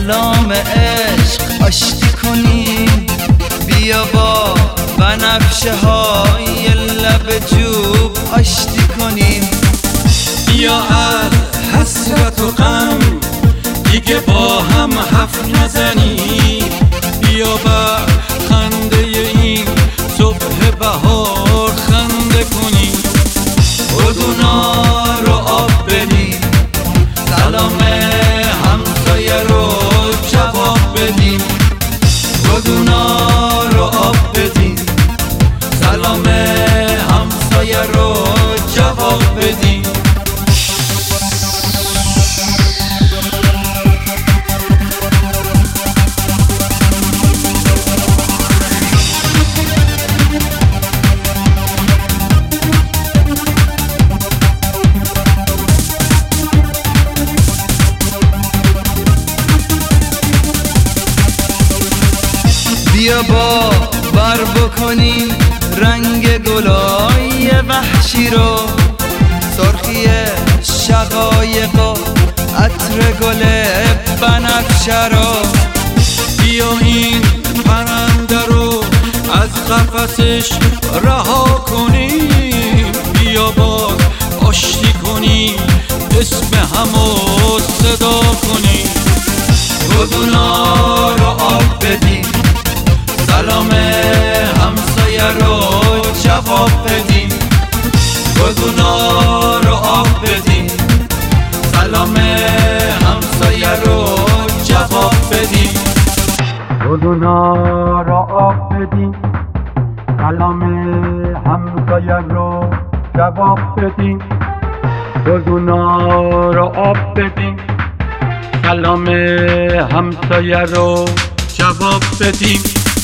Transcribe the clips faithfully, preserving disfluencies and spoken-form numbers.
سلام عشق آشتی کنیم، بیا با بنفشه های لب جوب آشتی کنیم. بیا از حسرت و غم دیگه با هم حرف نزنیم، بیا بر خنده این صبح بهار خنده کنیم. گلدونا رو آب بدیم، سلام همسایه رو جواب بدیم. گلدونا رو آب بدیم، سلام همسایه رو جواب بدیم. بیا با بر بکنیم رنگ گلای وحشی رو، سرخی شقایق و عطر گل بنفشه رو. بیا این پرنده رو از قفسش رها کنیم، بیا باز آشتی کنیم، اسم همو صدا کنیم. گلدونا رو آب بدیم، سلام همسایه رو جواب بدیم. گلدونا رو آب بدیم، سلام همسایه رو جواب بدیم. گلدونا رو آب بدیم، سلام همسایه رو جواب بدیم. گلدونا رو آب بدیم، سلام همسایه رو جواب بدیم.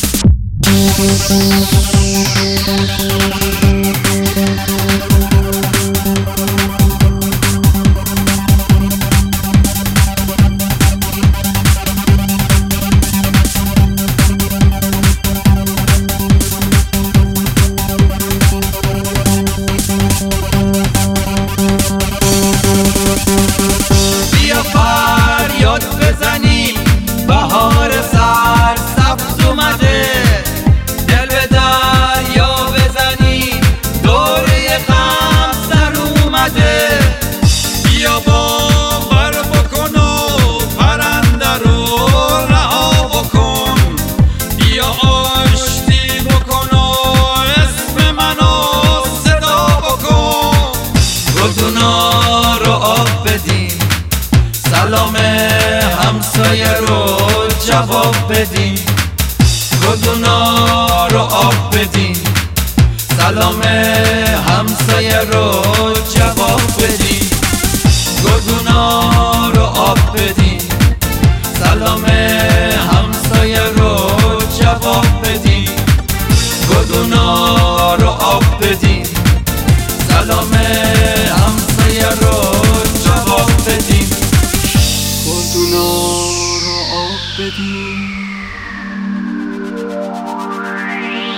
بیا فریاد بزنیم، بهار سر سبز اومده. دل به دریا بزنیم، دوره غم سر اومده. بیا باور بکن و پرنده رو رها بکن، بیا آشتی بکن و اسم منو صدا بکن. گلدونا رو آب بدیم، سلام همسایه رو جواب بدیم. گلدونا رو آب بدیم، سلام همسایه رو جواب بدیم. گلدونا رو آب بدیم، سلام همسایه رو جواب بدیم. گلدونا رو آب بدیم، سلام همسایه رو جواب بدیم. گلدونا رو آب بدیم.